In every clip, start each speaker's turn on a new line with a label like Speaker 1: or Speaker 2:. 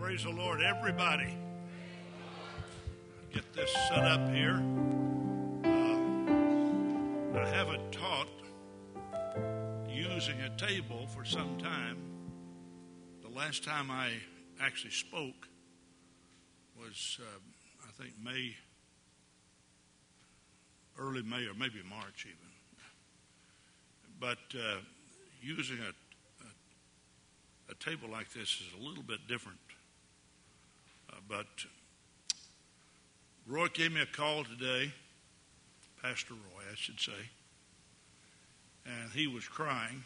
Speaker 1: Praise the Lord, everybody. Get this set up here. I haven't taught using a table for some time. The last time I actually spoke was, I think, early May or maybe March even. But using a table like this is a little bit different. But Roy gave me a call today, Pastor Roy, I should say, and he was crying.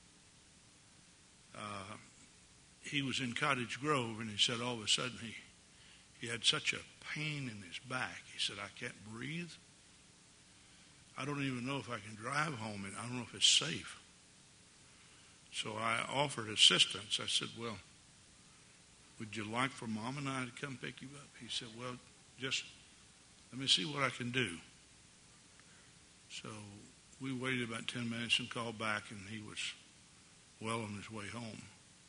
Speaker 1: He was in Cottage Grove, and he said all of a sudden he had such a pain in his back. He said, I can't breathe. I don't even know if I can drive home, and I don't know if it's safe. So I offered assistance. I said, well, would you like for Mom and I to come pick you up? He said, well, just let me see what I can do. So we waited about 10 minutes and called back, and he was well on his way home.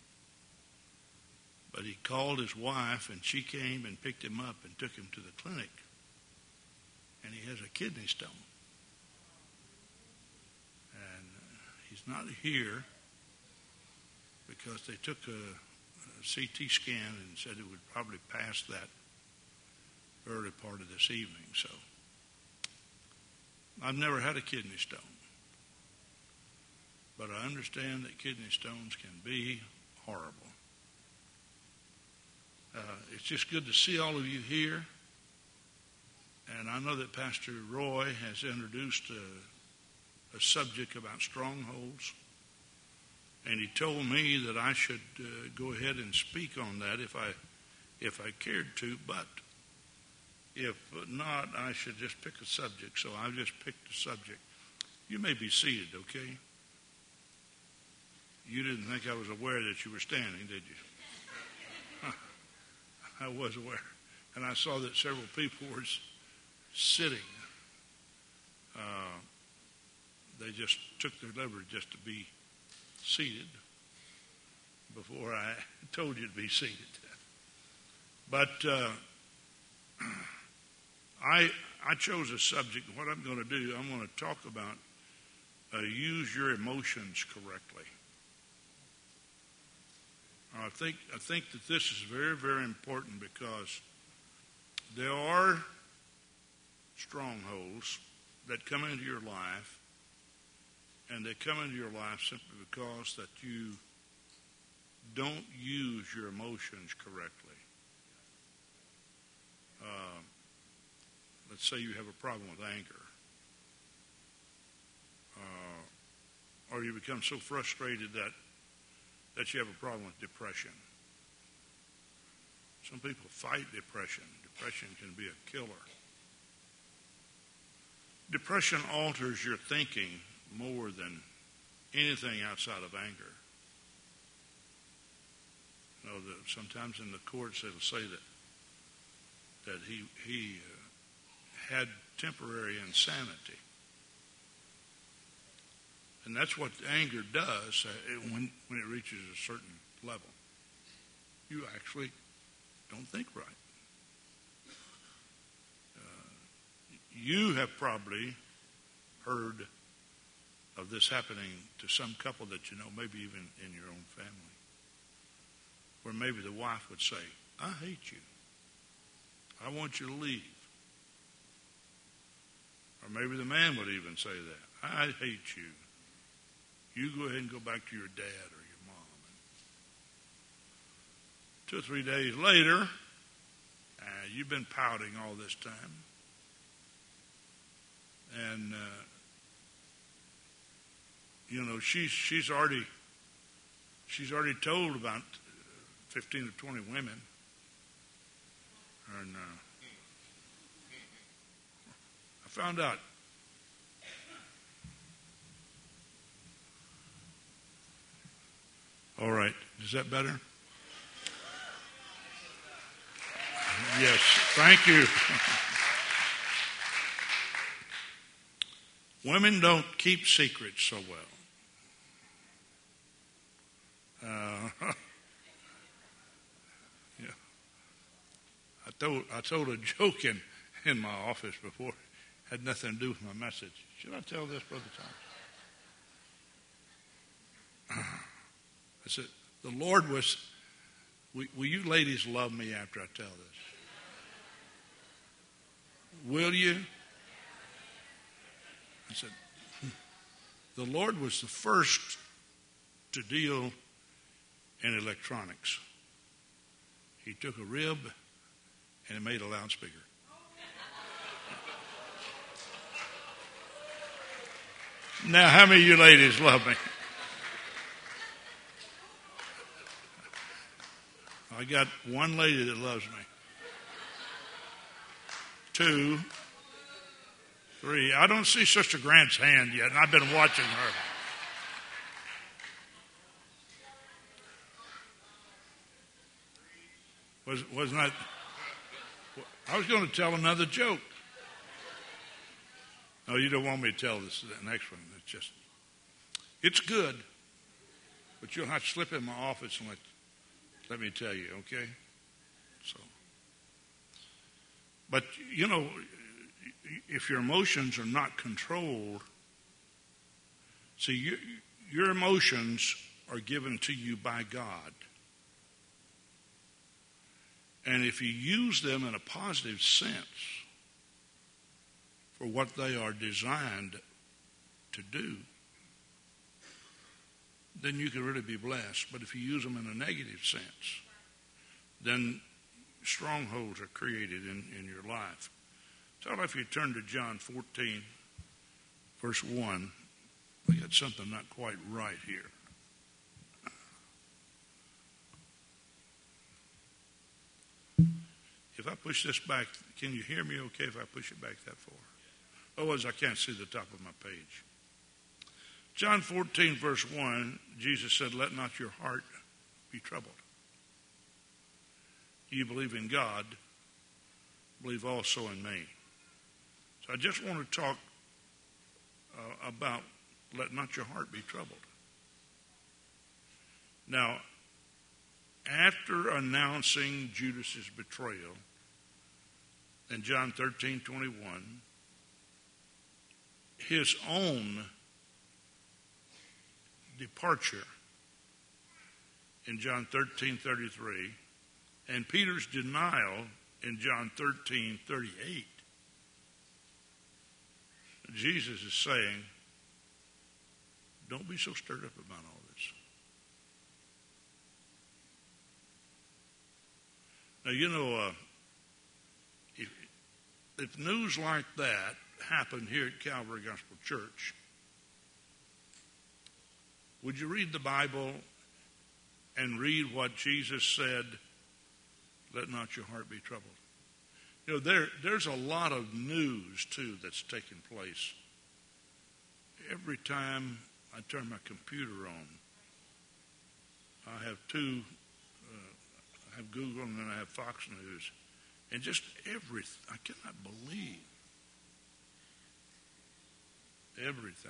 Speaker 1: But he called his wife, and she came and picked him up and took him to the clinic. And he has a kidney stone. And he's not here because they took a CT scan and said it would probably pass that early part of this evening. So I've never had a kidney stone, but I understand that kidney stones can be horrible. It's just good to see all of you here, and I know that Pastor Roy has introduced a subject about strongholds. And he told me that I should go ahead and speak on that if I cared to, but if not, I should just pick a subject. So I've just picked a subject. You may be seated, okay? You didn't think I was aware that you were standing, did you? I was aware. And I saw that several people were sitting. They just took their liberty just to be seated before I told you to be seated. But I chose a subject. What I'm going to do, I'm going to talk about use your emotions correctly. I think that this is very, very important because there are strongholds that come into your life. And they come into your life simply because that you don't use your emotions correctly. Let's say you have a problem with anger. Or you become so frustrated that you have a problem with depression. Some people fight depression. Depression can be a killer. Depression alters your thinking more than anything outside of anger. You know, sometimes in the courts they'll say that he had temporary insanity, and that's what anger does when it reaches a certain level. You actually don't think right. You have probably heard of this happening to some couple that you know, maybe even in your own family, where maybe the wife would say, I hate you. I want you to leave. Or maybe the man would even say that. I hate you. You go ahead and go back to your dad or your mom. 2 or 3 days later, you've been pouting all this time. And you know, she's already told about 15 or 20 women, and I found out. All right, is that better? Yes, thank you. Women don't keep secrets so well. Yeah. I told a joke in my office before. Had nothing to do with my message. Should I tell this, Brother Thomas? I said, the Lord was, will you ladies love me after I tell this? Will you? I said, the Lord was the first to deal in electronics. He took a rib and he made a loudspeaker. Now, how many of you ladies love me? I got one lady that loves me. 2, 3. I don't see Sister Grant's hand yet, and I've been watching her. Wasn't that? I was going to tell another joke. No, you don't want me to tell this the next one. It's good, but you'll have to slip in my office and let me tell you, okay? So, but you know, if your emotions are not controlled, see, your emotions are given to you by God. And if you use them in a positive sense for what they are designed to do, then you can really be blessed. But if you use them in a negative sense, then strongholds are created in your life. So if you turn to John 14, verse 1, we got something not quite right here. If I push this back, can you hear me okay if I push it back that far? Otherwise, I can't see the top of my page. John 14, verse 1, Jesus said, let not your heart be troubled. You believe in God, believe also in me. So I just want to talk about let not your heart be troubled. Now, after announcing Judas's betrayal in John 13:21, his own departure in John 13:33, and Peter's denial in John 13:38, Jesus is saying, don't be so stirred up about all this. Now, you know, if news like that happened here at Calvary Gospel Church, would you read the Bible and read what Jesus said, let not your heart be troubled? You know, there's a lot of news, too, that's taking place. Every time I turn my computer on, I have two, I have Google and then I have Fox News. And just everything, I cannot believe everything.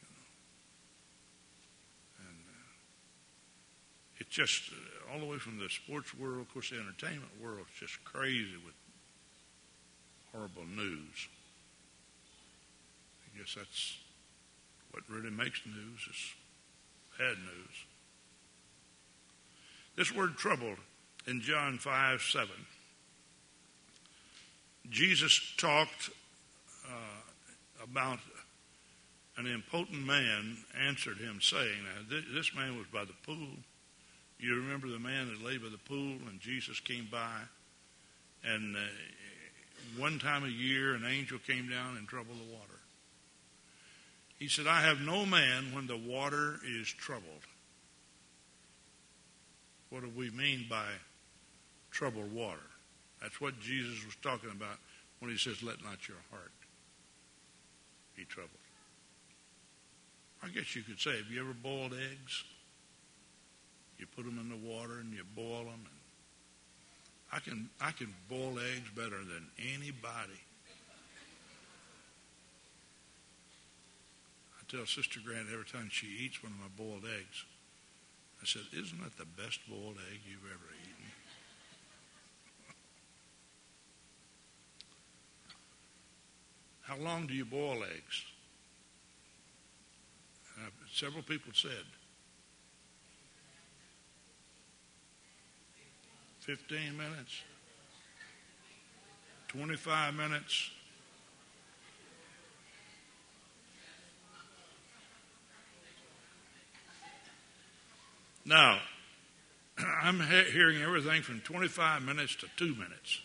Speaker 1: And it's just all the way from the sports world, of course, the entertainment world is just crazy with horrible news. I guess that's what really makes news is bad news. This word troubled in John 5:7. Jesus talked about an impotent man answered him saying, now this man was by the pool. You remember the man that lay by the pool and Jesus came by, and one time a year an angel came down and troubled the water. He said, I have no man when the water is troubled. What do we mean by troubled water? That's what Jesus was talking about when he says, let not your heart be troubled. I guess you could say, have you ever boiled eggs? You put them in the water and you boil them. And I can boil eggs better than anybody. I tell Sister Grant every time she eats one of my boiled eggs, I said, isn't that the best boiled egg you've ever eaten? How long do you boil eggs? Several people said 15 minutes, 25 minutes. Now, I'm hearing everything from 25 minutes to 2 minutes.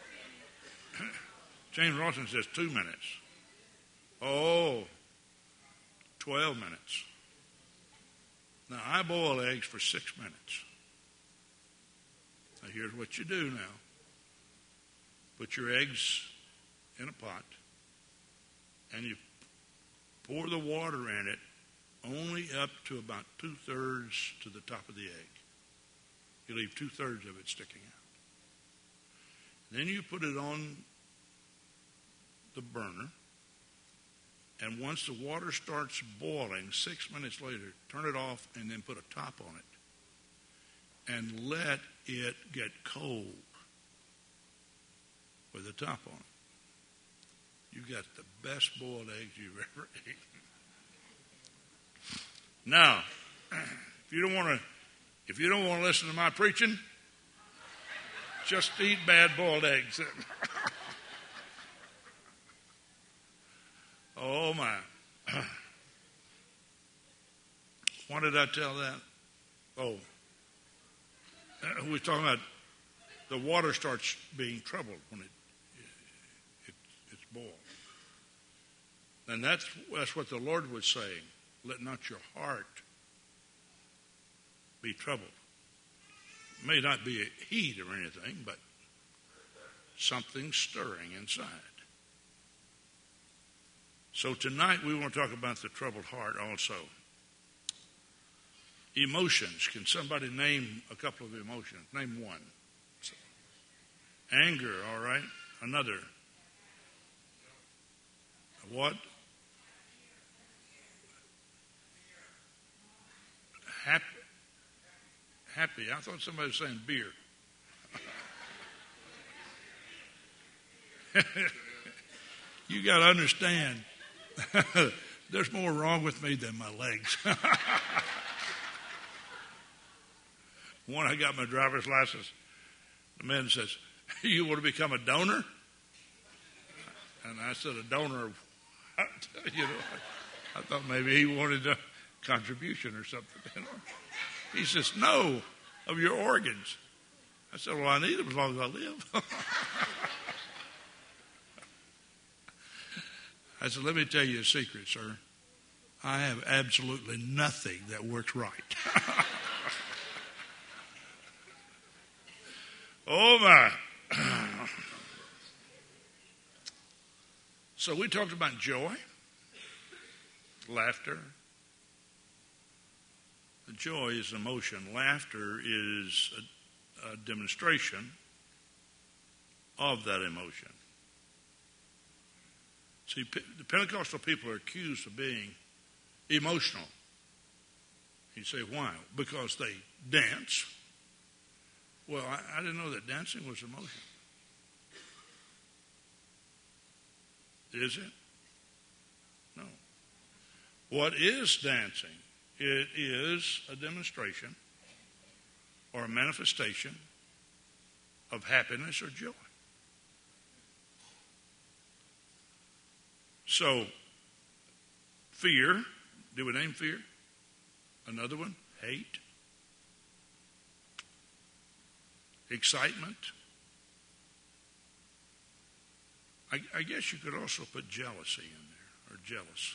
Speaker 1: James Lawson says 2 minutes. Oh, 12 minutes. Now, I boil eggs for 6 minutes. Now, here's what you do now. Put your eggs in a pot, and you pour the water in it only up to about 2/3 to the top of the egg. You leave 2/3 of it sticking out. Then you put it on the burner, and once the water starts boiling, 6 minutes later, turn it off and then put a top on it and let it get cold with a top on it. You got the best boiled eggs you've ever eaten. Now, if you don't want to listen to my preaching, just eat bad boiled eggs. Oh my! Why did I tell that? Oh, we're talking about the water starts being troubled when it's boiled, and that's what the Lord was saying. Let not your heart be troubled. It may not be a heat or anything, but something stirring inside. So tonight we want to talk about the troubled heart also. Emotions. Can somebody name a couple of emotions? Name one. Anger, all right. Another. What? Happy. I thought somebody was saying beer. You got to understand, there's more wrong with me than my legs. When I got my driver's license, the man says, "You want to become a donor?" And I said, "A donor of what?" I thought maybe he wanted a contribution or something. He says, "No, of your organs." I said, "Well, I need them as long as I live." I said, "Let me tell you a secret, sir. I have absolutely nothing that works right." Oh, my. So we talked about joy, laughter. Joy is emotion. Laughter is a demonstration of that emotion. See, the Pentecostal people are accused of being emotional. You say, why? Because they dance. Well, I didn't know that dancing was emotion. Is it? No. What is dancing? It is a demonstration or a manifestation of happiness or joy. So, fear. Do we name fear? Another one, hate. Excitement. I guess you could also put jealousy in there, or jealous.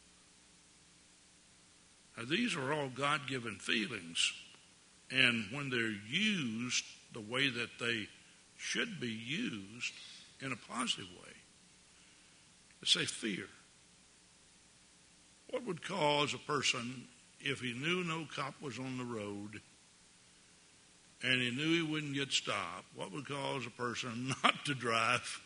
Speaker 1: Now, these are all God-given feelings, and when they're used the way that they should be used in a positive way, let's say fear. What would cause a person, if he knew no cop was on the road and he knew he wouldn't get stopped, what would cause a person not to drive?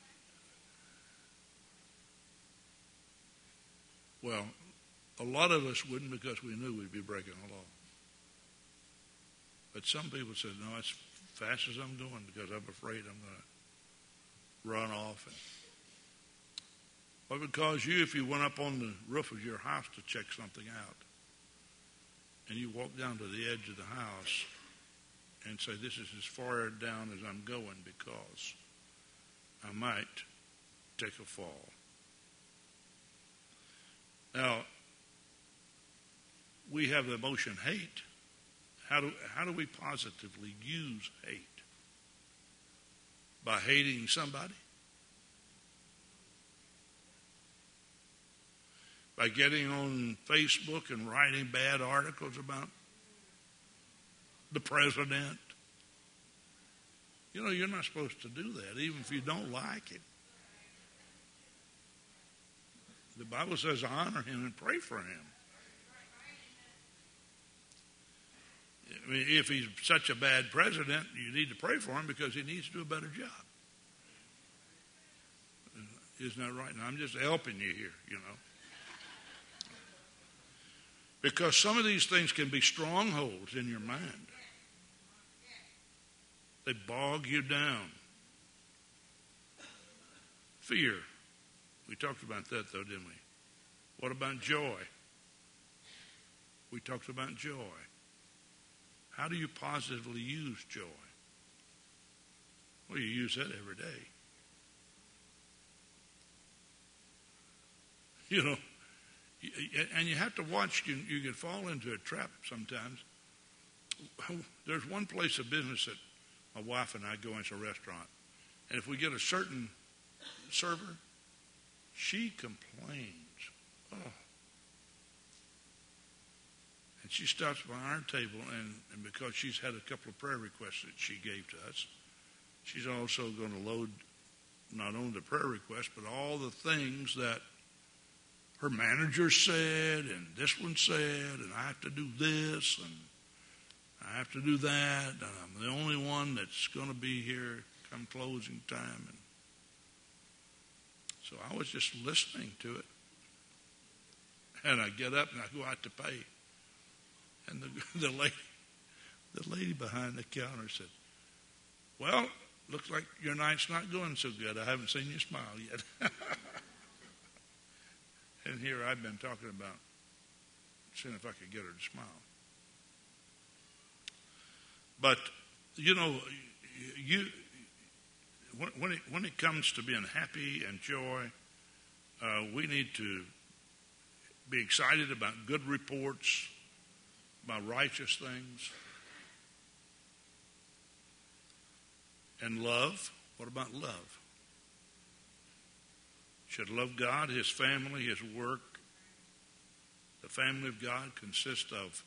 Speaker 1: Well, a lot of us wouldn't, because we knew we'd be breaking the law. But some people said, no, as fast as I'm going, because I'm afraid I'm going to run off. What would cause you if you went up on the roof of your house to check something out and you walk down to the edge of the house and say, this is as far down as I'm going because I might take a fall. Now, we have the emotion hate. How do we positively use hate? By hating somebody? By getting on Facebook and writing bad articles about the president? You know, you're not supposed to do that, even if you don't like it. The Bible says honor him and pray for him. I mean, if he's such a bad president, you need to pray for him because he needs to do a better job. Isn't that right? Now, I'm just helping you here, you know. Because some of these things can be strongholds in your mind. They bog you down. Fear. We talked about that, though, didn't we? What about joy? We talked about joy. How do you positively use joy? Well, you use that every day. You know, and you have to watch. You can fall into a trap sometimes. There's one place of business that my wife and I go into a restaurant. And if we get a certain server, she complains. Oh. And she stops by our table, and because she's had a couple of prayer requests that she gave to us, she's also going to load not only the prayer requests, but all the things that her manager said, and this one said, and I have to do this, and I have to do that, and I'm the only one that's going to be here come closing time. And so I was just listening to it. And I get up and I go out to pay. And the lady behind the counter said, well, looks like your night's not going so good. I haven't seen you smile yet. And here I've been talking about seeing if I could get her to smile. But, you know, when it comes to being happy and joy, we need to be excited about good reports, about righteous things. And love. What about love? Should love God, his family, his work. The family of God consists of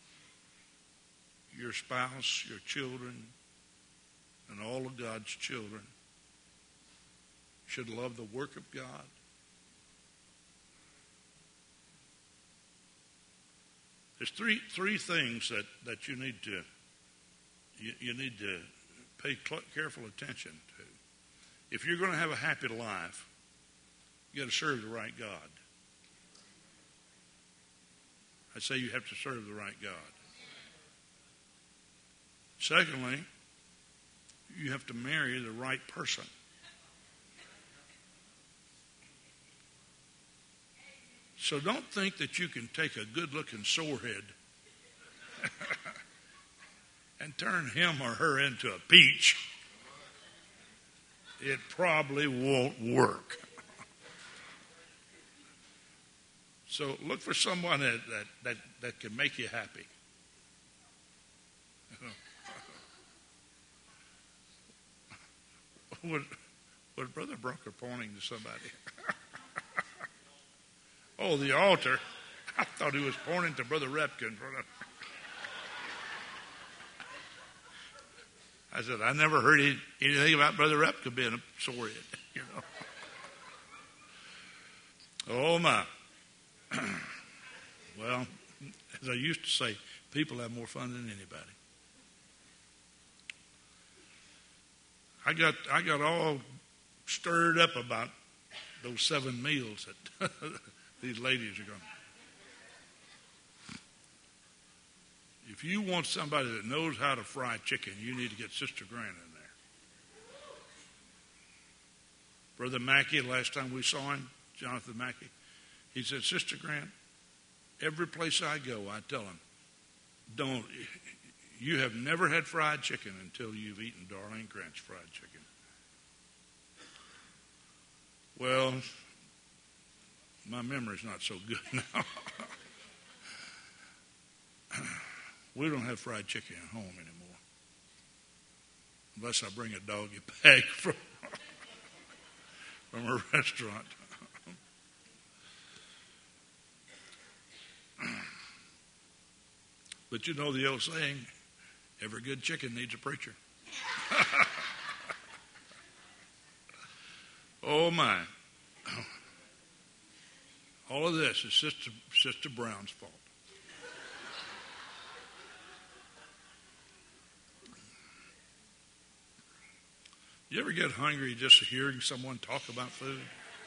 Speaker 1: your spouse, your children, and all of God's children. Should love the work of God. There's three things that you need to pay careful attention to. If you're going to have a happy life, you got to serve the right God. I say you have to serve the right God. Secondly, you have to marry the right person. So don't think that you can take a good-looking sorehead and turn him or her into a peach. It probably won't work. So look for someone that can make you happy. Was Brother Brunker pointing to somebody? Oh, the altar. I thought he was pointing to Brother Repkin. I said, I never heard anything about Brother Repkin being a sorehead, you know. Oh, my. Well, as I used to say, people have more fun than anybody. I got all stirred up about those 7 meals that these ladies are going. If you want somebody that knows how to fry chicken, you need to get Sister Grant in there. Brother Mackey, last time we saw him, Jonathan Mackey. He said, Sister Grant, every place I go, I tell them, you have never had fried chicken until you've eaten Darlene Grant's fried chicken. Well, my memory's not so good now. We don't have fried chicken at home anymore. Unless I bring a doggy bag from a restaurant. But you know the old saying, every good chicken needs a preacher. Oh my. All of this is Sister Brown's fault. You ever get hungry just hearing someone talk about food?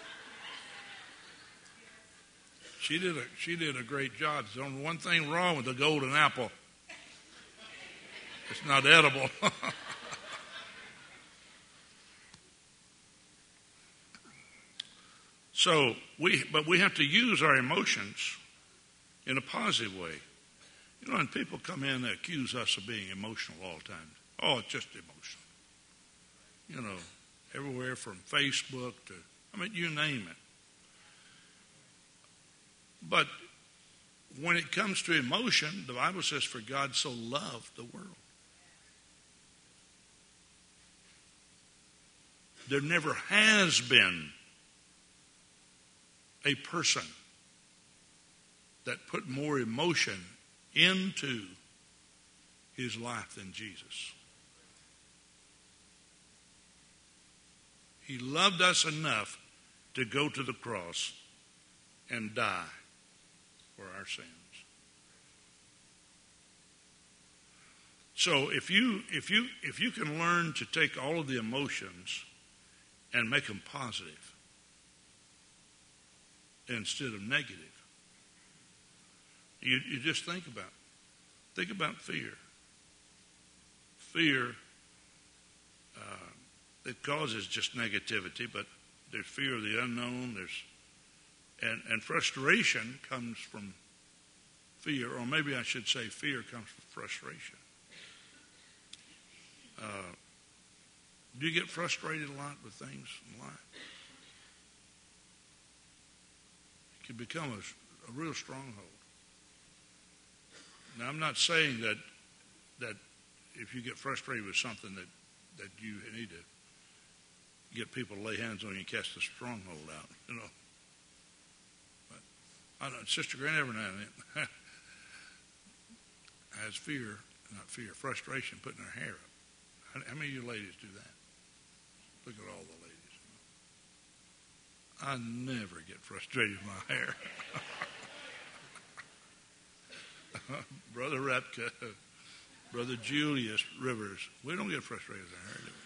Speaker 1: She did a great job. There's only one thing wrong with the golden apple. It's not edible. But we have to use our emotions in a positive way. You know, when people come in, they accuse us of being emotional all the time. Oh, it's just emotional. You know, everywhere from Facebook to, you name it. But when it comes to emotion, the Bible says, for God so loved the world. There never has been a person that put more emotion into his life than Jesus. He loved us enough to go to the cross and die for our sins. So if you can learn to take all of the emotions and make them positive instead of negative, you just think about fear. Fear, it causes just negativity, but there's fear of the unknown. And frustration comes from fear, or maybe I should say fear comes from frustration. Do you get frustrated a lot with things in life? It can become a real stronghold. Now, I'm not saying that if you get frustrated with something that you need to get people to lay hands on you and cast the stronghold out, you know. But I don't know, Sister Grant every now and then has frustration putting her hair up. How many of you ladies do that? Look at all the ladies. I never get frustrated with my hair. Brother Repka, Brother Julius Rivers, we don't get frustrated with our hair, do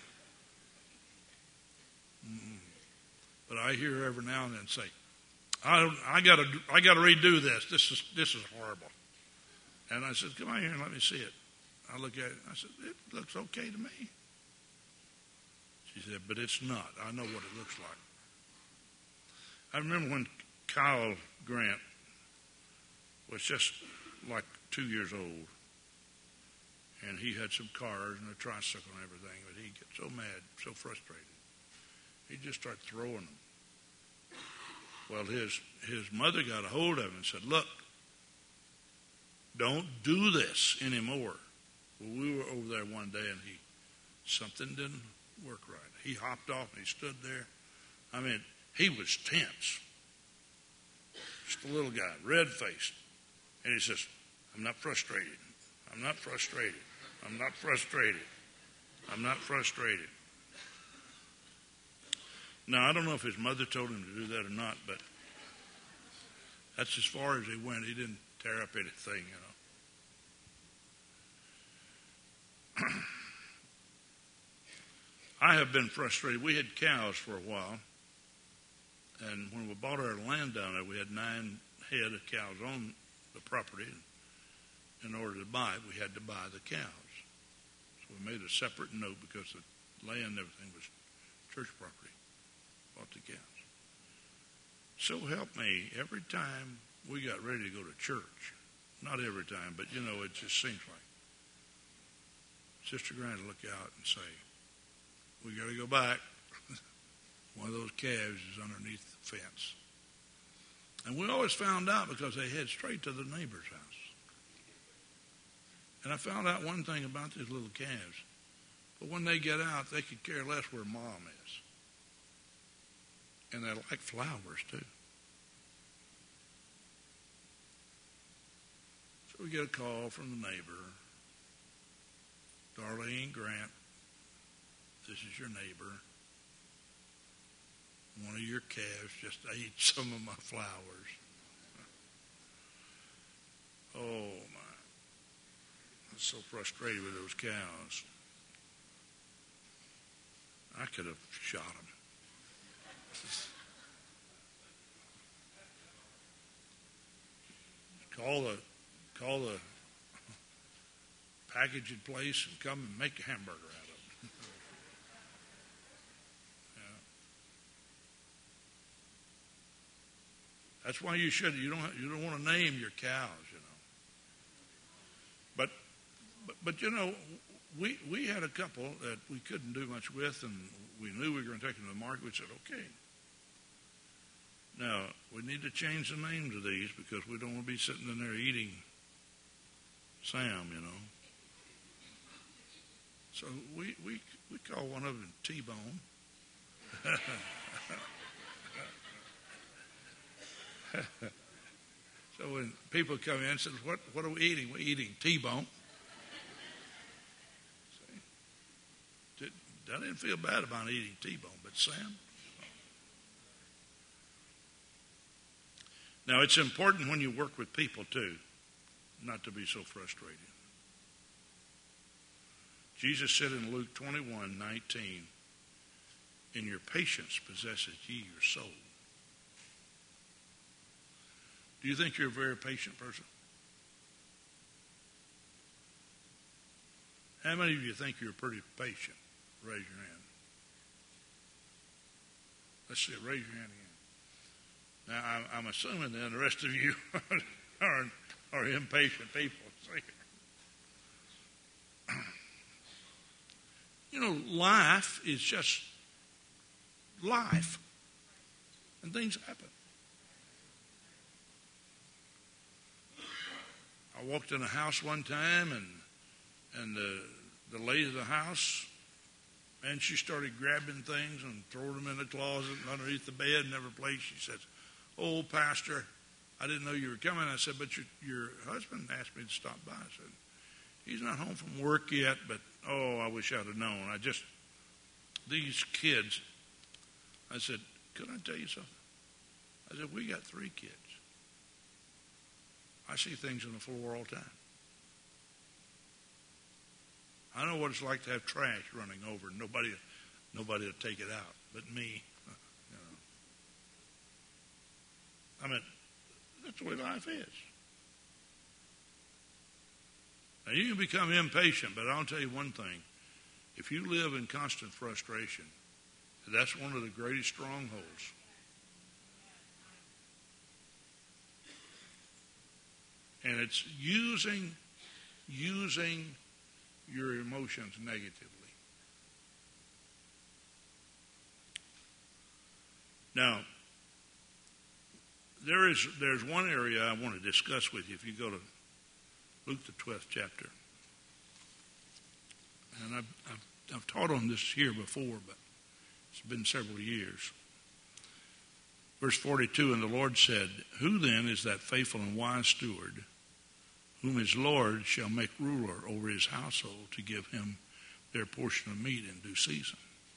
Speaker 1: we? Mm-hmm. But I hear every now and then say, I got to redo this. This is horrible. And I said, come on here and let me see it. I look at it. I said, it looks okay to me. She said, but it's not. I know what it looks like. I remember when Kyle Grant was just like 2 years old, and he had some cars and a tricycle and everything, but he'd get so mad, so frustrated, he'd just start throwing them. Well, his mother got a hold of him and said, look, don't do this anymore. Well, we were over there one day, and something didn't work right. He hopped off, and he stood there. I mean, he was tense. Just a little guy, red-faced. And he says, I'm not frustrated. I'm not frustrated. I'm not frustrated. I'm not frustrated. Now, I don't know if his mother told him to do that or not, but that's as far as he went. He didn't tear up anything, you know. I have been frustrated. We had cows for a while, and when we bought our land down there, we had 9 head of cows on the property. In order to buy it, we had to buy the cows. So we made a separate note because the land and everything was church property. Bought the cows. So help me, every time we got ready to go to church, not every time, but it just seems like Sister Grant will look out and say, we got to go back. One of those calves is underneath the fence. And we always found out because they head straight to the neighbor's house. And I found out one thing about these little calves. But when they get out, they could care less where mom is. And they like flowers, too. So we get a call from the neighbor. Darlene Grant, this is your neighbor. One of your calves just ate some of my flowers. Oh, my. I'm so frustrated with those cows. I could have shot them. Call the packaging place and come and make a hamburger out of it. Yeah. That's why you don't want to name your cows, But we had a couple that we couldn't do much with, and we knew we were going to take them to the market. We said, okay. Now, we need to change the names of these because we don't want to be sitting in there eating Sam, So we call one of them T-Bone. So when people come in and say, what are we eating? We're eating T-Bone. I didn't feel bad about eating T-bone, but Sam. Now, it's important when you work with people, too, not to be so frustrated. Jesus said in Luke 21:19, in your patience possesses ye your soul. Do you think you're a very patient person? How many of you think you're pretty patient? Raise your hand. Let's see, raise your hand again. Now, I'm assuming then the rest of you are impatient people. Life is just life. And things happen. I walked in a house one time, and the lady of the house, and she started grabbing things and throwing them in the closet and underneath the bed and every place. She says, "Oh, Pastor, I didn't know you were coming." I said, "But your husband asked me to stop by." I said, "He's not home from work yet, but, I wish I'd have known. These kids," I said, "Could I tell you something?" I said, "We got 3 kids. I see things on the floor all the time. I know what it's like to have trash running over and nobody will take it out but me. That's the way life is. Now, you can become impatient, but I'll tell you one thing. If you live in constant frustration, that's one of the greatest strongholds. And it's using your emotions negatively. Now, there's one area I want to discuss with you. If you go to Luke the 12th chapter, and I've taught on this here before, but it's been several years. Verse 42, and the Lord said, "Who then is that faithful and wise steward, whom his Lord shall make ruler over his household to give him their portion of meat in due season?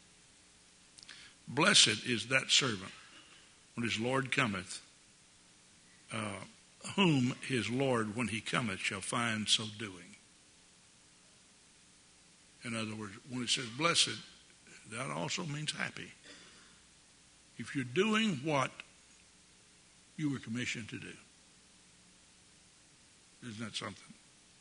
Speaker 1: Blessed is that servant when his Lord cometh, whom his Lord, when he cometh, shall find so doing." In other words, when it says blessed, that also means happy. If you're doing what you were commissioned to do. Isn't that something?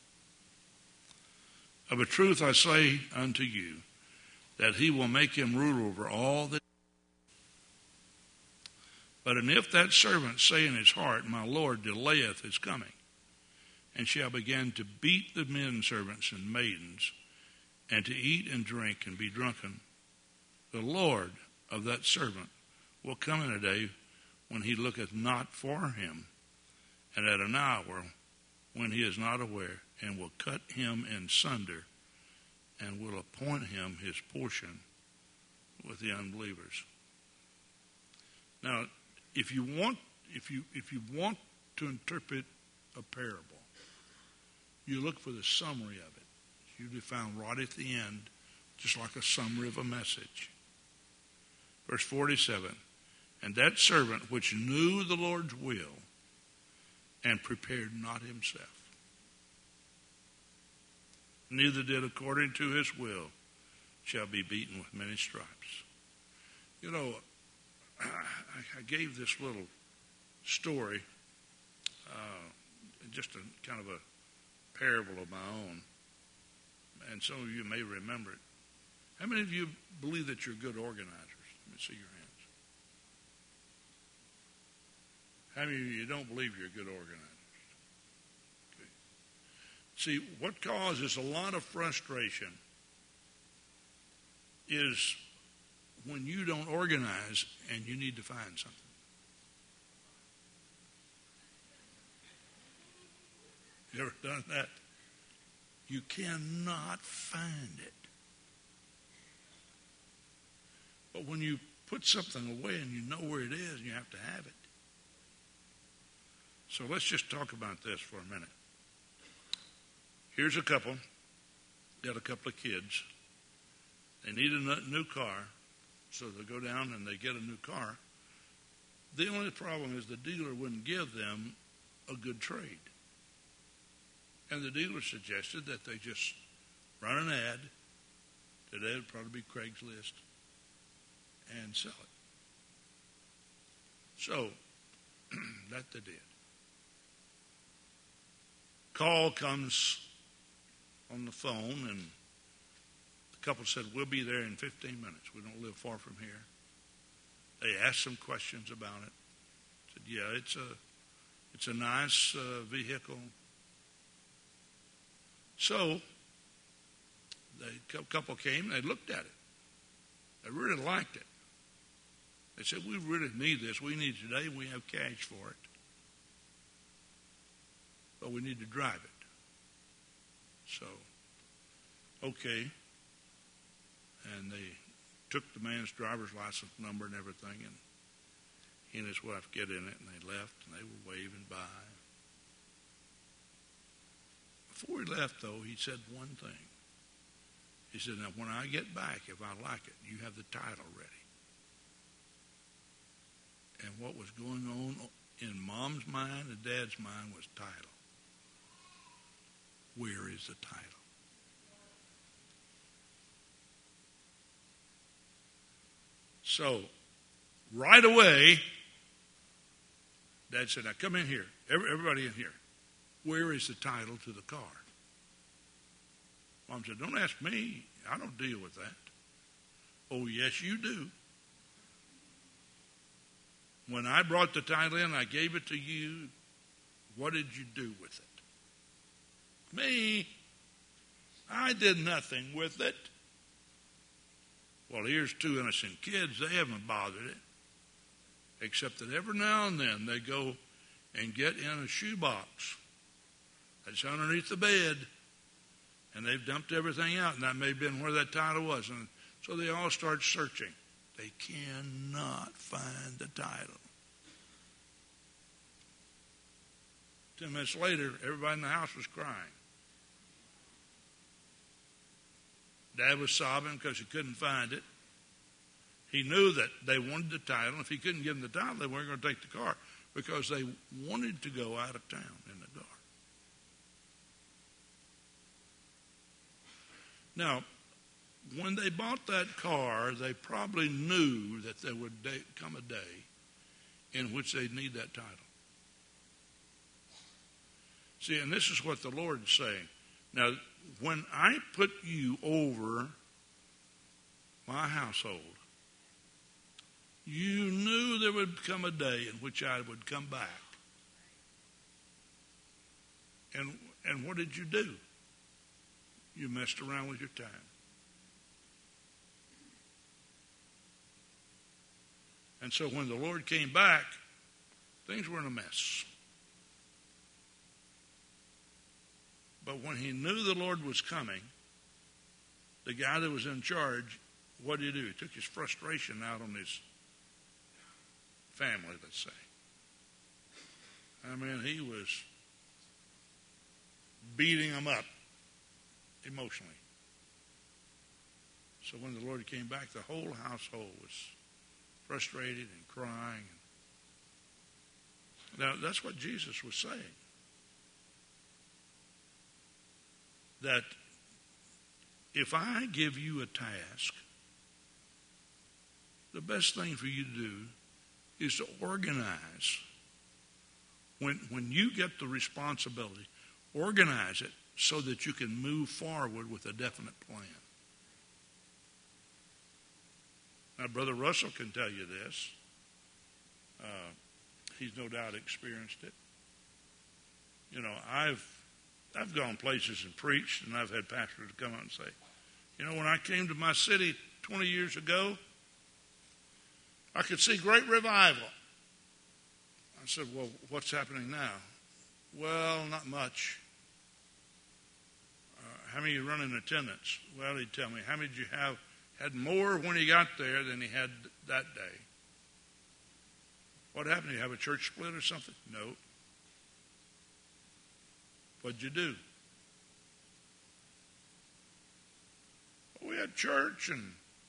Speaker 1: Of a truth I say unto you, that he will make him ruler over all that. But and if that servant say in his heart, my Lord delayeth his coming, and shall begin to beat the men servants and maidens, and to eat and drink and be drunken, the Lord of that servant will come in a day when he looketh not for him, and at an hour when he is not aware, and will cut him in sunder, and will appoint him his portion with the unbelievers. Now, if you want to interpret a parable, you look for the summary of it. It's usually found right at the end, just like a summary of a message. Verse 47, and that servant which knew the Lord's will and prepared not himself, neither did according to his will, shall be beaten with many stripes. You know, I gave this little story, just a kind of a parable of my own, and some of you may remember it. How many of you believe that you're good organizers? Let me see your hands. How many of you don't believe you're good organizers? Okay. See, what causes a lot of frustration is when you don't organize and you need to find something. You ever done that? You cannot find it. But when you put something away and you know where it is, you have to have it. So let's just talk about this for a minute. Here's a couple. Got a couple of kids. They need a new car. So they go down and they get a new car. The only problem is the dealer wouldn't give them a good trade. And the dealer suggested that they just run an ad. Today it would probably be Craigslist. And sell it. So, that they did. Call comes on the phone, and the couple said, we'll be there in 15 minutes. We don't live far from here. They asked some questions about it. Said, yeah, it's a nice vehicle. So, the couple came, and they looked at it. They really liked it. They said, we really need this. We need it today. We have cash for it. But we need to drive it. So, okay. And they took the man's driver's license number and everything, and he and his wife get in it, and they left, and they were waving by. Before he left, though, he said one thing. He said, now, when I get back, if I like it, you have the title ready. And what was going on in Mom's mind and Dad's mind was title. Where is the title? So, right away, Dad said, now come in here. Everybody in here. Where is the title to the car? Mom said, don't ask me. I don't deal with that. Oh, yes, you do. When I brought the title in, I gave it to you. What did you do with it? Me? I did nothing with it. Well, here's two innocent kids. They haven't bothered it. Except that every now and then they go and get in a shoebox that's underneath the bed. And they've dumped everything out. And that may have been where that title was. And so they all start searching. They cannot find the title. 10 minutes later, everybody in the house was crying. Dad was sobbing because he couldn't find it. He knew that they wanted the title. If he couldn't give them the title, they weren't going to take the car because they wanted to go out of town in the dark. Now, when they bought that car, they probably knew that there would come a day in which they'd need that title. See, and this is what the Lord's saying. Now, when I put you over my household, You knew there would come a day in which I would come back. And what did you do? You messed around with your time. And so when the Lord came back, things were in a mess. But when he knew the Lord was coming, the guy that was in charge, what did he do? He took his frustration out on his family, let's say. I mean, he was beating them up emotionally. So when the Lord came back, the whole household was frustrated and crying. Now, that's what Jesus was saying. That if I give you a task, the best thing for you to do is to organize. When you get the responsibility, organize it so that you can move forward with a definite plan. Now, Brother Russell can tell you this. He's no doubt experienced it. You know, I've gone places and preached, and I've had pastors to come out and say, you know, when I came to my city 20 years ago, I could see great revival. I said, well, what's happening now? Well, not much. How many of you run in attendance? Well, he'd tell me. How many did you have? Had more when he got there than he had that day. What happened? Did you have a church split or something? No. What'd you do? Well, we had church and,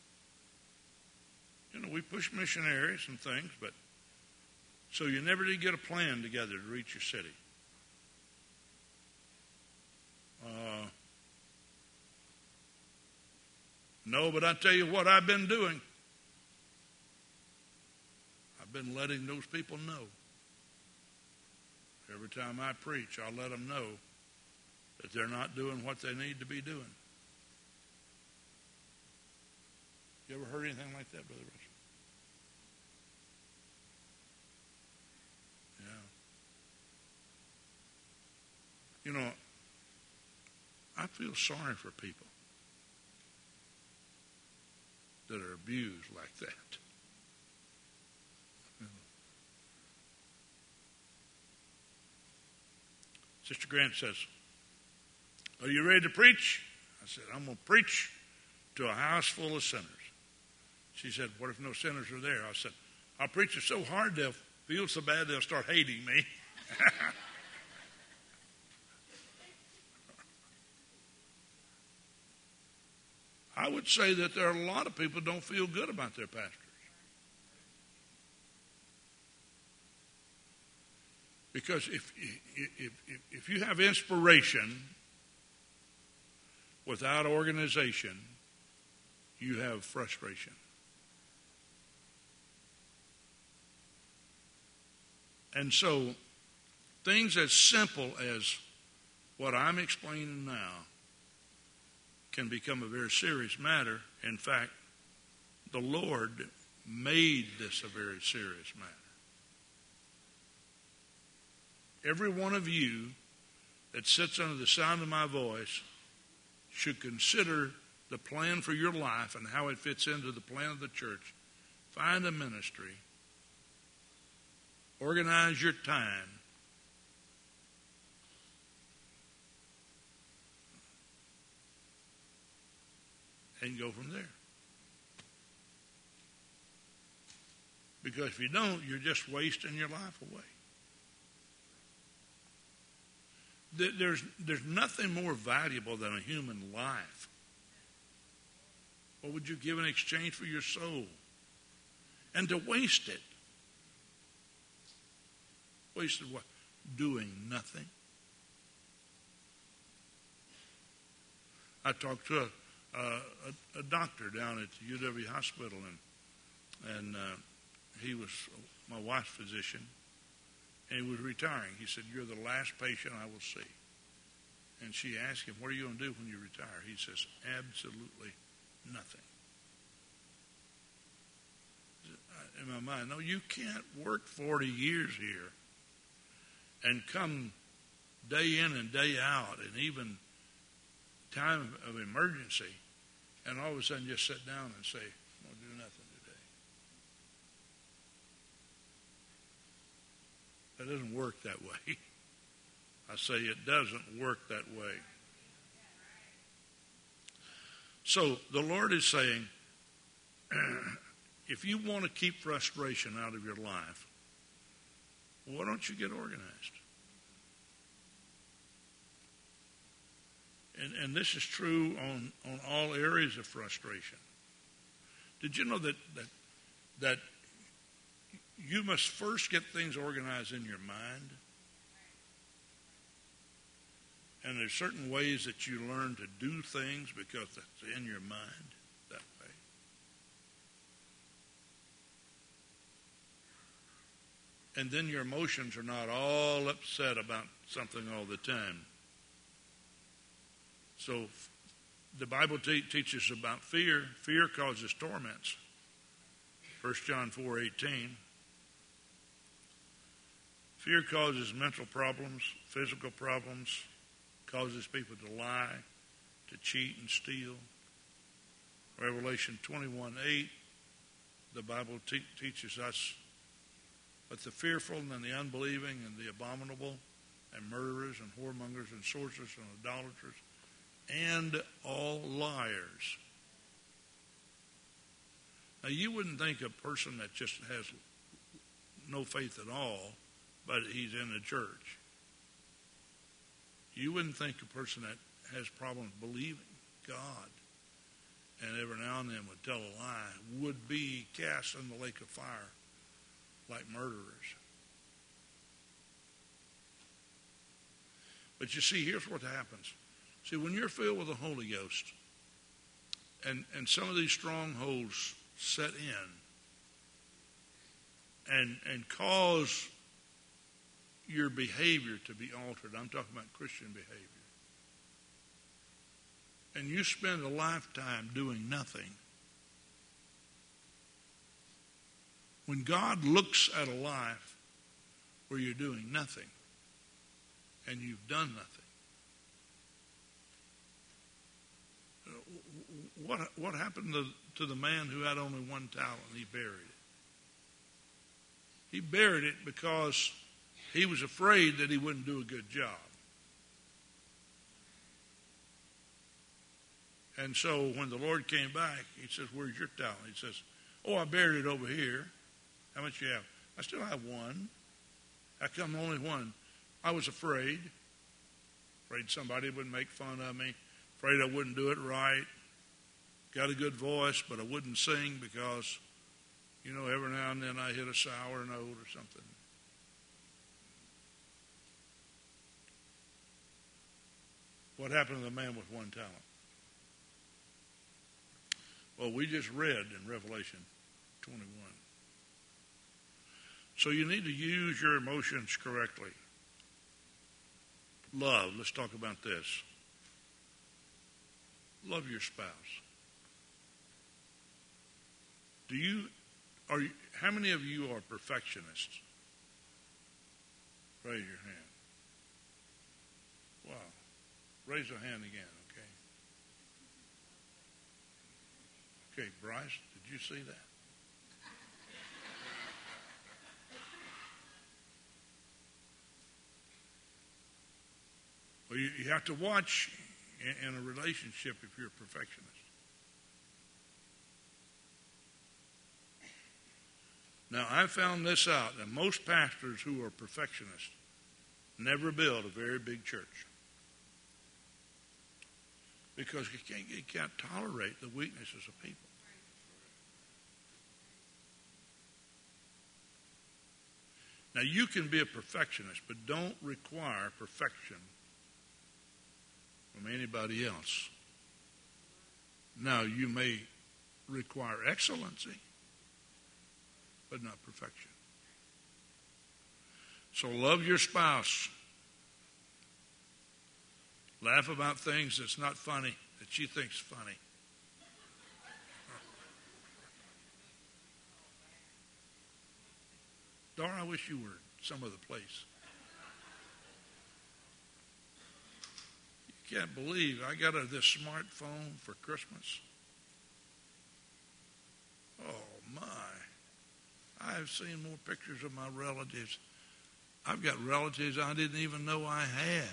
Speaker 1: you know, we pushed missionaries and things, but so you never did get a plan together to reach your city. No, but I tell you what I've been doing. I've been letting those people know. Every time I preach, I'll let them know that they're not doing what they need to be doing. You ever heard anything like that, Brother Russell? Yeah. You know, I feel sorry for people that are abused like that. Sister Grant says, are you ready to preach? I said, I'm going to preach to a house full of sinners. She said, what if no sinners are there? I said, I'll preach it so hard they'll feel so bad they'll start hating me. I would say that there are a lot of people who don't feel good about their pastors. Because if you have inspiration without organization, you have frustration. And so things as simple as what I'm explaining now can become a very serious matter. In fact, the Lord made this a very serious matter. Every one of you that sits under the sound of my voice should consider the plan for your life and how it fits into the plan of the church. Find a ministry. Organize your time. And go from there. Because if you don't, you're just wasting your life away. There's nothing more valuable than a human life. What would you give in exchange for your soul? And to waste it. Wasted what? Doing nothing. I talked to a doctor down at the UW hospital, and he was my wife's physician, and he was retiring. He said, "You're the last patient I will see." And she asked him, "What are you going to do when you retire?" He says, "Absolutely nothing." in my mind, no, you can't work 40 years here and come day in and day out, and even time of emergency, and all of a sudden just sit down and say, I'm going to do nothing today. That doesn't work that way. I say it doesn't work that way. So the Lord is saying, if you want to keep frustration out of your life, why don't you get organized? And this is true on all areas of frustration. Did you know that you must first get things organized in your mind? And there's certain ways that you learn to do things because that's in your mind that way. And then your emotions are not all upset about something all the time. So the Bible teaches about fear. Fear causes torments. 1 John 4:18. Fear causes mental problems, physical problems, causes people to lie, to cheat and steal. Revelation 21:8, the Bible teaches us, but the fearful and the unbelieving and the abominable and murderers and whoremongers and sorcerers and idolaters and all liars. Now, you wouldn't think a person that just has no faith at all, but he's in the church. You wouldn't think a person that has problems believing God and every now and then would tell a lie would be cast in the lake of fire like murderers. But you see, here's what happens. See, when you're filled with the Holy Ghost and some of these strongholds set in and cause your behavior to be altered. I'm talking about Christian behavior. And you spend a lifetime doing nothing. When God looks at a life where you're doing nothing and you've done nothing, what happened to the man who had only one talent and he buried it? He buried it because he was afraid that he wouldn't do a good job. And so when the Lord came back, he says, where's your talent? He says, oh, I buried it over here. How much you have? I still have one. How come only one? I was afraid. Afraid somebody would make fun of me. Afraid I wouldn't do it right. Got a good voice, but I wouldn't sing because, every now and then I hit a sour note or something. What happened to the man with one talent? Well, we just read in Revelation 21. So you need to use your emotions correctly. Love. Let's talk about this. Love your spouse. How many of you are perfectionists? Raise your hand. Wow. Raise your hand again, okay? Okay, Bryce, did you see that? Well, you have to watch in a relationship if you're a perfectionist. Now, I found this out, that most pastors who are perfectionists never build a very big church. Because you can't tolerate the weaknesses of people. Now, you can be a perfectionist, but don't require perfection from anybody else. Now, you may require excellency, but not perfection. So love your spouse. Laugh about things that's not funny, that she thinks funny. car? I wish you were some other place. You can't believe I got her this smartphone for Christmas. Oh, my. I've seen more pictures of my relatives. I've got relatives I didn't even know I had.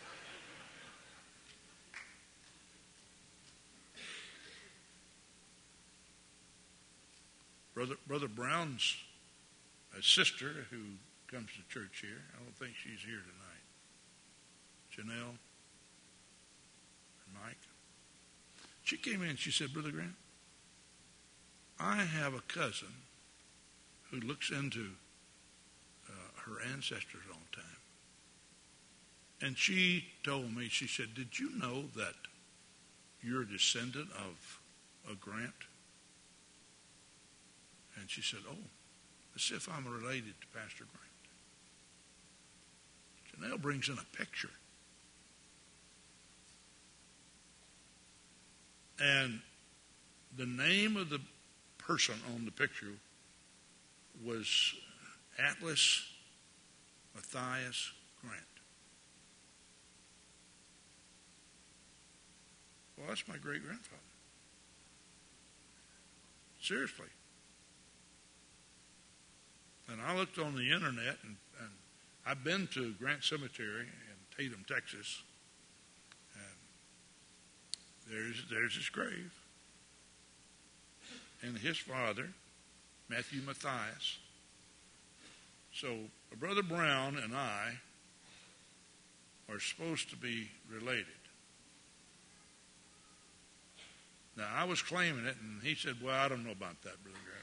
Speaker 1: Brother Brown's sister, who comes to church here, I don't think she's here tonight, Janelle and Mike. She came in and she said, Brother Grant, I have a cousin who looks into her ancestors all the time. And she told me, she said, did you know that you're a descendant of a Grant? And she said, oh, as if I'm related to Pastor Grant. Janelle brings in a picture. And the name of the person on the picture was Atlas Matthias Grant. Well, that's my great-grandfather. Seriously. And I looked on the internet, and I've been to Grant Cemetery in Tatum, Texas. And there's his grave. And his father, Matthew Matthias. So Brother Brown and I are supposed to be related. Now, I was claiming it, and he said, well, I don't know about that, Brother Grant.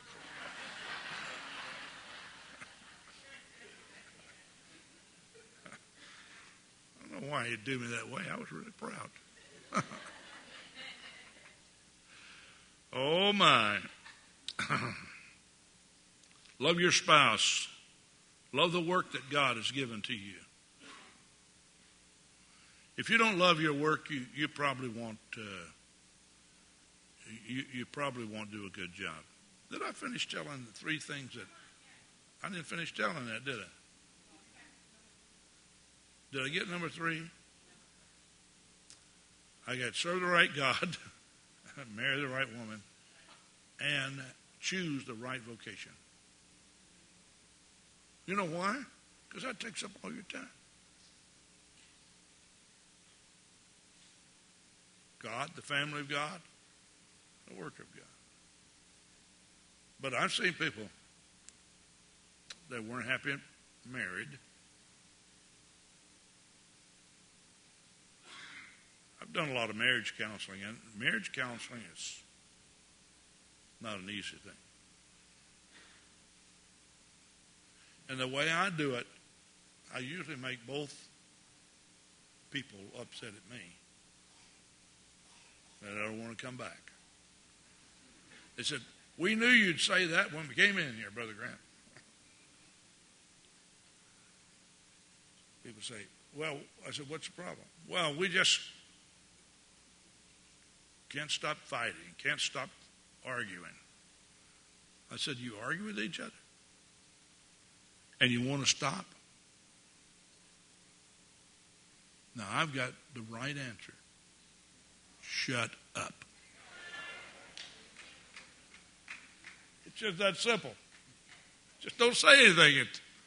Speaker 1: I don't know why he'd do me that way. I was really proud. Oh, my. Love your spouse. Love the work that God has given to you. If you don't love your work, you probably won't. You probably won't do a good job. Did I finish telling the three things that I didn't finish telling that? Did I? Did I get number 3? I got serve the right God, marry the right woman, and choose the right vocation. You know why? Because that takes up all your time. God, the family of God, the work of God. But I've seen people that weren't happy married. I've done a lot of marriage counseling, and marriage counseling is not an easy thing. And the way I do it, I usually make both people upset at me that I don't want to come back. They said, we knew you'd say that when we came in here, Brother Grant. People say, well, I said, what's the problem? Well, we just can't stop fighting, can't stop arguing. I said, you argue with each other? And you want to stop? Now, I've got the right answer. Shut up. It's just that simple. Just don't say anything.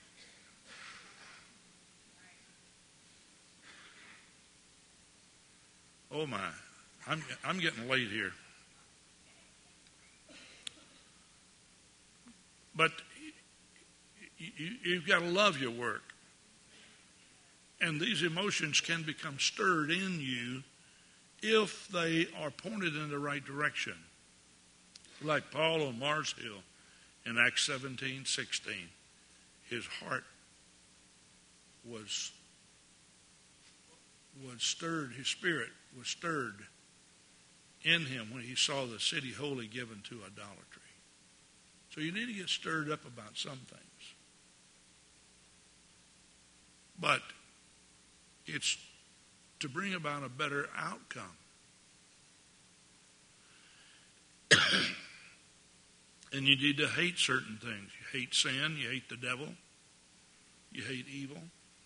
Speaker 1: Oh, my. I'm getting late here. But you've got to love your work. And these emotions can become stirred in you if they are pointed in the right direction. Like Paul on Mars Hill in Acts 17:16. His heart was stirred, his spirit was stirred in him when he saw the city wholly given to idolatry. So you need to get stirred up about some things. But it's to bring about a better outcome. And you need to hate certain things. You hate sin, you hate the devil, You hate evil.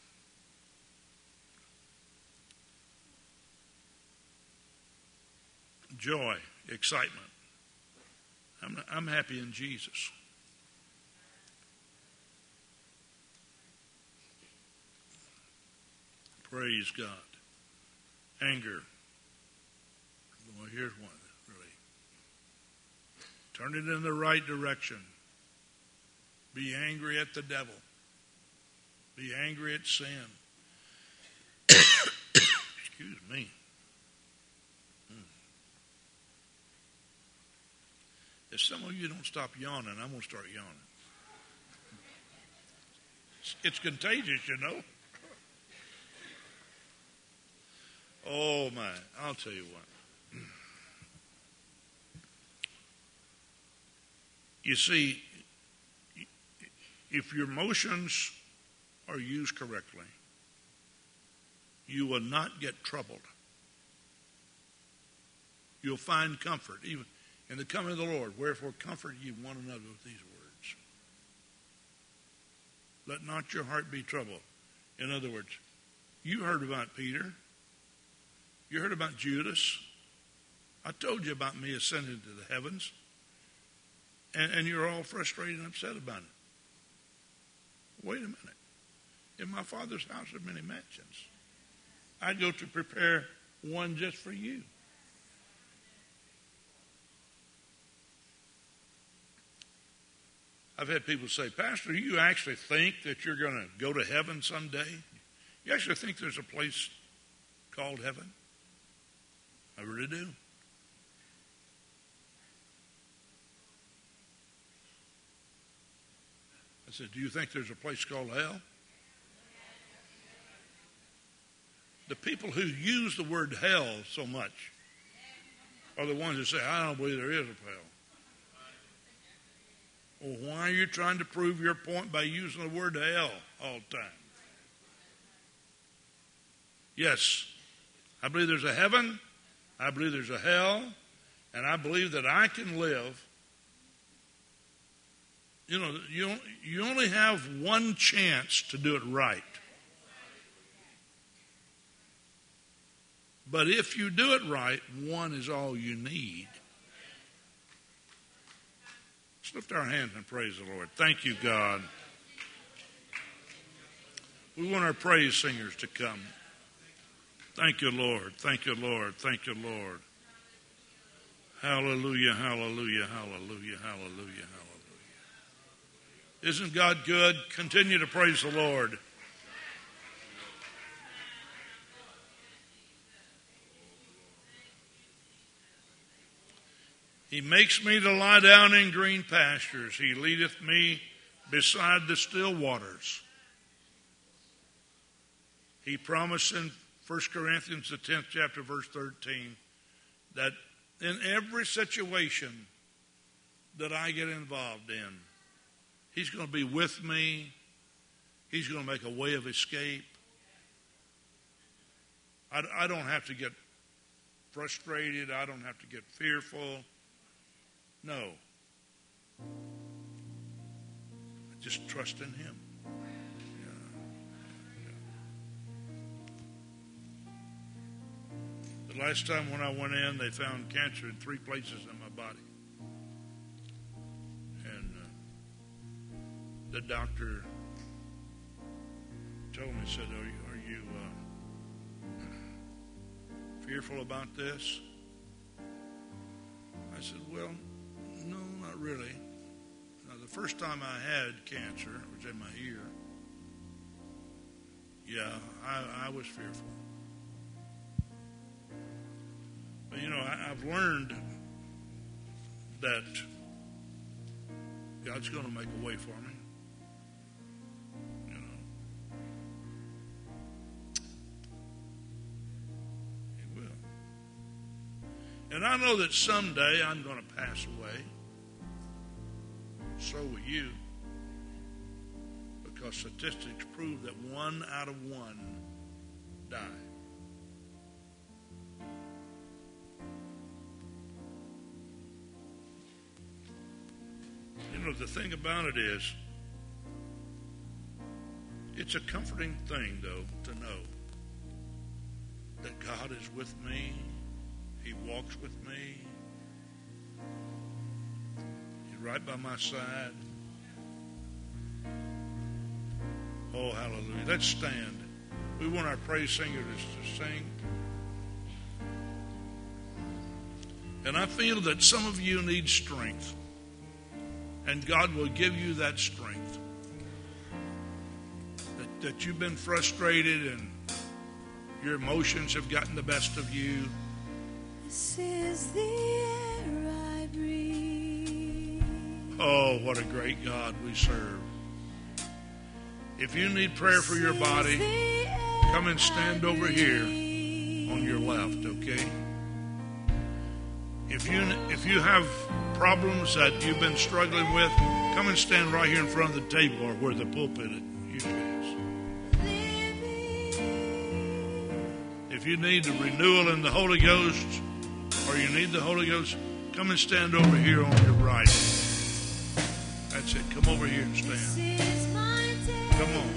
Speaker 1: Joy, excitement. I'm happy in Jesus. Praise God. Anger. Well, here's one, really. Turn it in the right direction. Be angry at the devil. Be angry at sin. Excuse me. If some of you don't stop yawning, I'm going to start yawning. It's contagious, you know. Oh, my. I'll tell you what. You see, if your emotions are used correctly, you will not get troubled. You'll find comfort, even in the coming of the Lord. Wherefore, comfort ye one another with these words. Let not your heart be troubled. In other words, you heard about Peter. You heard about Judas. I told you about me ascending to the heavens. And you're all frustrated and upset about it. Wait a minute. In my Father's house are many mansions. I go to prepare one just for you. I've had people say, Pastor, you actually think that you're going to go to heaven someday? You actually think there's a place called heaven? I really do. I said, do you think there's a place called hell? The people who use the word hell so much are the ones that say, I don't believe there is a hell. Well, why are you trying to prove your point by using the word hell all the time? Yes, I believe there's a heaven, I believe there's a hell, and I believe that I can live. You know, you only have one chance to do it right. But if you do it right, one is all you need. Let's lift our hands and praise the Lord. Thank you, God. We want our praise singers to come. Thank you, Lord. Thank you, Lord. Thank you, Lord. Hallelujah, hallelujah, hallelujah, hallelujah, hallelujah. Isn't God good? Continue to praise the Lord. He makes me to lie down in green pastures. He leadeth me beside the still waters. He promised in 1 Corinthians, the 10th chapter, verse 13, that in every situation that I get involved in, He's going to be with me. He's going to make a way of escape. I don't have to get frustrated. I don't have to get fearful. No. I just trust in Him. The last time when I went in, they found cancer in 3 places in my body. And the doctor told me, said, are you fearful about this? I said, well, no, not really. Now, the first time I had cancer, it was in my ear. Yeah, I was fearful. But, you know, I've learned that God's going to make a way for me. You know. He will. And I know that someday I'm going to pass away. So will you. Because statistics prove that 1 out of 1 die. You know, the thing about it is, It's a comforting thing, though, to know that God is with me. He walks with me. He's right by my side. Oh, hallelujah. Let's stand. We want our praise singers to sing. And I feel that some of you need strength. And God will give you that strength. That you've been frustrated and your emotions have gotten the best of you.
Speaker 2: This is the air I breathe.
Speaker 1: Oh, what a great God we serve. If you need prayer for your body, come and stand over here on your left, okay? If you have problems that you've been struggling with, come and stand right here in front of the table or where the pulpit usually is. If you need a renewal in the Holy Ghost or you need the Holy Ghost, come and stand over here on your right. That's it. Come over here and stand. Come on.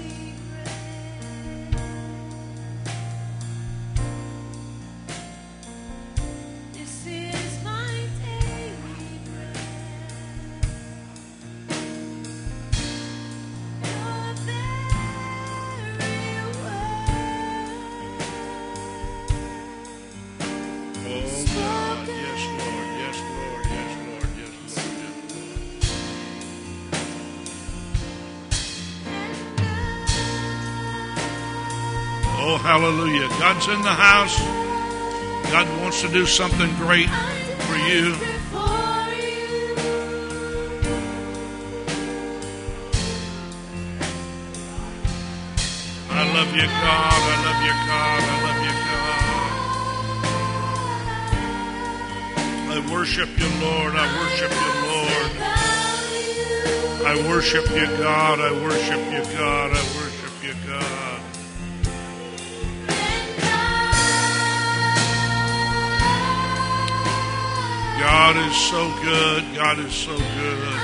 Speaker 1: Oh, hallelujah. God's in the house. God wants to do something great for you. I love you, God. I love you, God. I love you, God. I worship you, Lord. I worship you, Lord. I worship you, God. I worship you, God. I worship you, God. God is so good. God is so good.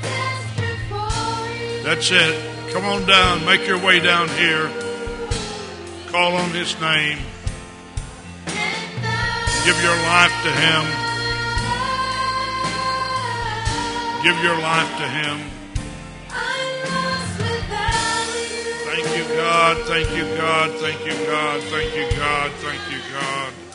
Speaker 1: That's it. Come on down. Make your way down here. Call on His name. Give your life to Him. Give your life to Him. Thank you, God. Thank you, God. Thank you, God. Thank you, God. Thank you, God.